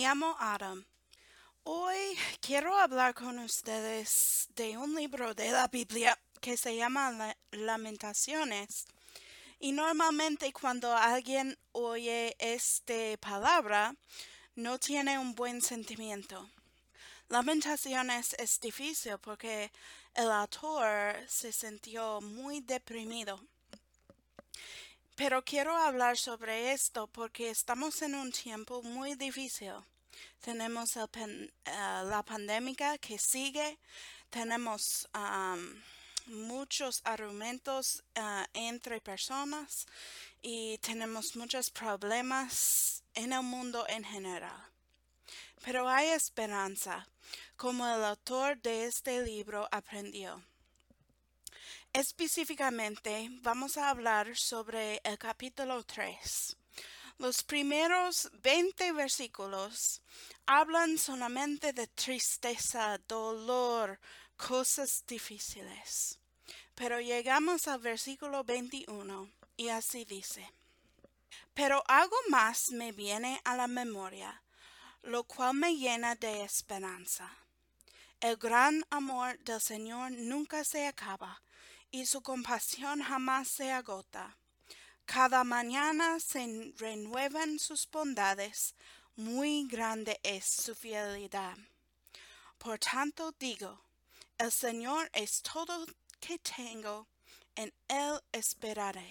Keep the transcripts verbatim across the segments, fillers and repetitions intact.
llamo Adam. Hoy quiero hablar con ustedes de un libro de la Biblia que se llama La- Lamentaciones. Y normalmente cuando alguien oye esta palabra, no tiene un buen sentimiento. Lamentaciones es difícil porque el autor se sintió muy deprimido. Pero quiero hablar sobre esto porque estamos en un tiempo muy difícil. Tenemos el pen- eh, la pandemia que sigue, tenemos am, muchos argumentos eh, entre personas y tenemos muchos problemas en el mundo en general. Pero hay esperanza, como el autor de este libro aprendió. Específicamente, vamos a hablar sobre el capítulo tres. Los primeros veinte versículos hablan solamente de tristeza, dolor, cosas difíciles. Pero llegamos al versículo veintiuno y así dice: Pero algo más me viene a la memoria, lo cual me llena de esperanza. El gran amor del Señor nunca se acaba, y su compasión jamás se agota. Cada mañana se renuevan sus bondades, muy grande es su fidelidad. Por tanto digo, el Señor es todo que tengo, en Él esperaré.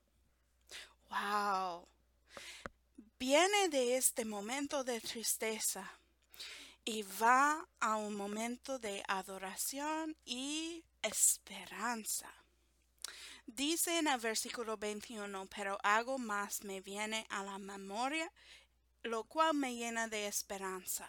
Wow. Viene de este momento de tristeza y va a un momento de adoración y esperanza. Dice en el versículo veintiuno, pero algo más me viene a la memoria, lo cual me llena de esperanza.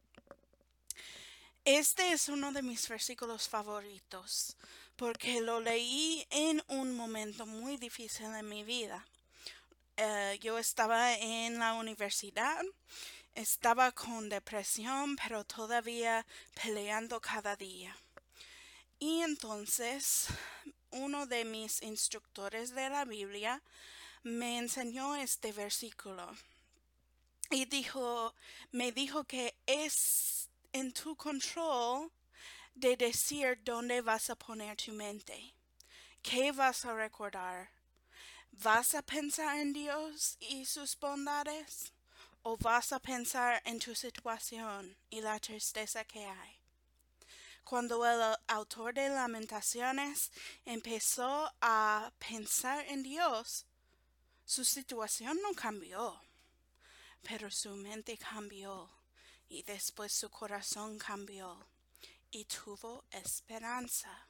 Este es uno de mis versículos favoritos, porque lo leí en un momento muy difícil en mi vida. Eh, yo estaba en la universidad, estaba con depresión, pero todavía peleando cada día. Y entonces uno de mis instructores de la Biblia me enseñó este versículo y dijo, me dijo que es en tu control de decir dónde vas a poner tu mente, qué vas a recordar. ¿Vas a pensar en Dios y sus bondades? ¿O vas a pensar en tu situación y la tristeza que hay? Cuando el autor de Lamentaciones empezó a pensar en Dios, su situación no cambió, pero su mente cambió y después su corazón cambió y tuvo esperanza.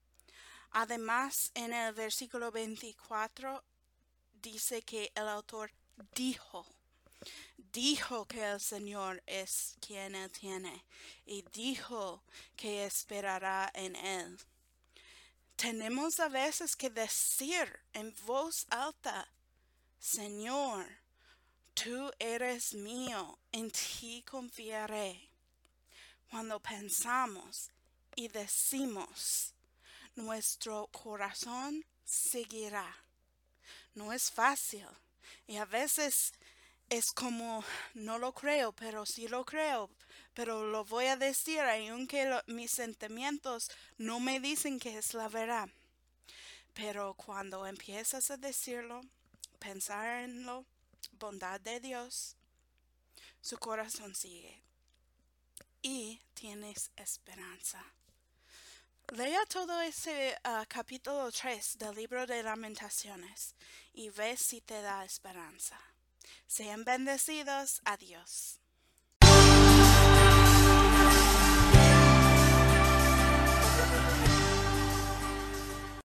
Además, en el versículo veinticuatro dice que el autor dijo, dijo que el Señor es quien Él tiene y dijo que esperará en Él. Tenemos a veces que decir en voz alta, Señor, tú eres mío, en ti confiaré. Cuando pensamos y decimos, nuestro corazón seguirá. No es fácil y a veces es como, no lo creo, pero sí lo creo, pero lo voy a decir, aunque lo- mis sentimientos no me dicen que es la verdad. Pero cuando empiezas a decirlo, pensar en la bondad de Dios, su corazón sigue y tienes esperanza. Lea todo ese uh, capítulo tres del libro de Lamentaciones y ve si te da esperanza. Sean bendecidos. Adiós.